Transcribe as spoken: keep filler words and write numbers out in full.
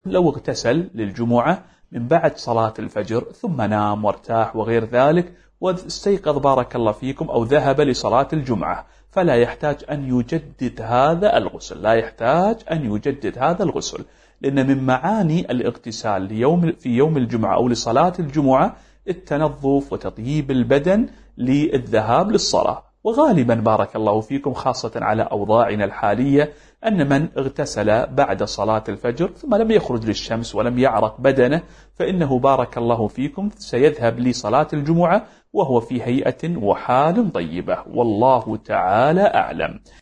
لو اغتسل للجمعة من بعد صلاة الفجر ثم نام وارتاح وغير ذلك واستيقظ بارك الله فيكم أو ذهب لصلاة الجمعة، فلا يحتاج أن يجدد هذا الغسل، لا يحتاج أن يجدد هذا الغسل، لأن من معاني الاغتسال ليوم في يوم الجمعة أو لصلاة الجمعة التنظف وتطييب البدن للذهاب للصلاة. وغالبا بارك الله فيكم خاصة على أوضاعنا الحالية أن من اغتسل بعد صلاة الفجر ثم لم يخرج للشمس ولم يعرق بدنه فإنه بارك الله فيكم سيذهب لصلاة الجمعة وهو في هيئة وحال طيبة، والله تعالى أعلم.